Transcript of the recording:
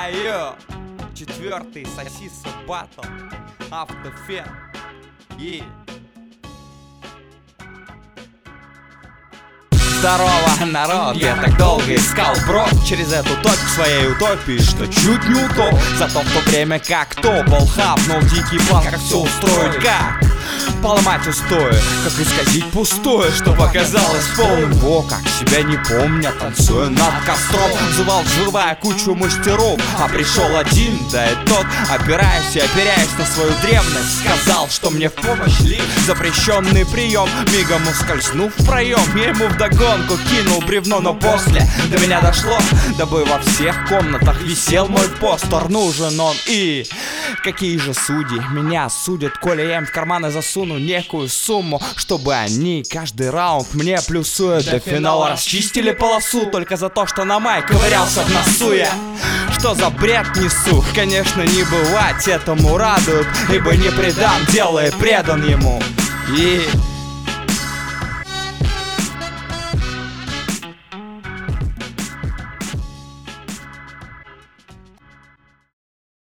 Айо, четвертый сосиса батл, автофен и... Здорово, народ, я так долго искал брод через эту точку своей утопии, что чуть не утоп. Зато в то время как топал, хапнул дикий план, как все устроить, как поломать устои, как исказить пустое, что показалось полным. Во, как себя не помня, танцуя над костром, звал, взрывая кучу мастеров, а пришел один, да и тот, опираясь и опираясь на свою древность, сказал, что мне в помощь лишь запрещенный прием. Мигом ускользнув в проем, я ему вдогонку кинул бревно, но после до меня дошло, дабы во всех комнатах висел мой постер. Нужен он и... Какие же судьи меня судят, коли я им в карманы засуну некую сумму, чтобы они каждый раунд мне плюсуя до финала расчистили полосу только за то, что на май ковырялся в носу я. Что за бред несу? Конечно, не бывать этому радует, ибо не предам дело и предан ему. И...